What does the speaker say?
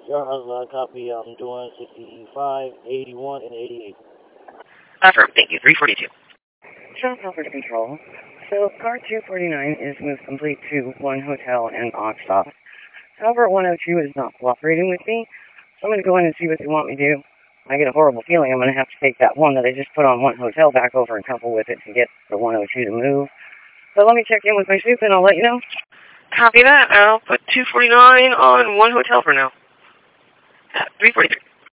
Copy. I'm doing 65, 81, and 88. Affirm. Thank you. 342. South Alberta Control. So, car 249 is moved complete to 1 hotel and Oxstop. However, 102 is not cooperating with me, so I'm going to go in and see what they want me to do. I get a horrible feeling I'm going to have to take that one that I just put on 1 hotel back over and couple with it to get the 102 to move. So let me check in with my soup and I'll let you know. Copy that. I'll put 249 on 1 hotel for now. 343.